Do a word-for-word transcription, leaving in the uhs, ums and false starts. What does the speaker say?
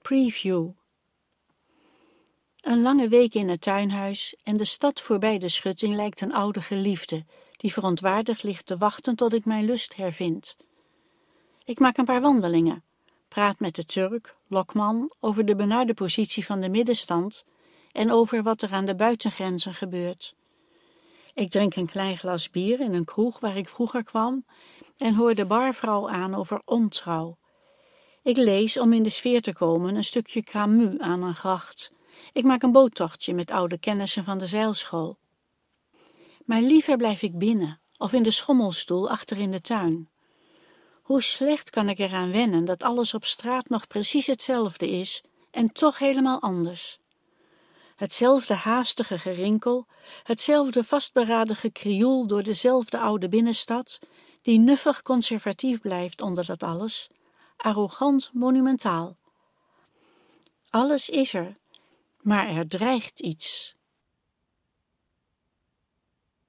Preview. Een lange week in het tuinhuis en de stad voorbij de schutting lijkt een oude geliefde, die verontwaardigd ligt te wachten tot ik mijn lust hervind. Ik maak een paar wandelingen, praat met de Turk, Lokman, over de benarde positie van de middenstand en over wat er aan de buitengrenzen gebeurt. Ik drink een klein glas bier in een kroeg waar ik vroeger kwam en hoor de barvrouw aan over ontrouw. Ik lees, om in de sfeer te komen, een stukje Camus aan een gracht. Ik maak een boottochtje met oude kennissen van de zeilschool. Maar liever blijf ik binnen of in de schommelstoel achter in de tuin. Hoe slecht kan ik eraan wennen dat alles op straat nog precies hetzelfde is en toch helemaal anders. Hetzelfde haastige gerinkel, hetzelfde vastberaden gekrioel door dezelfde oude binnenstad, die nuffig conservatief blijft onder dat alles, arrogant monumentaal. Alles is er, maar er dreigt iets.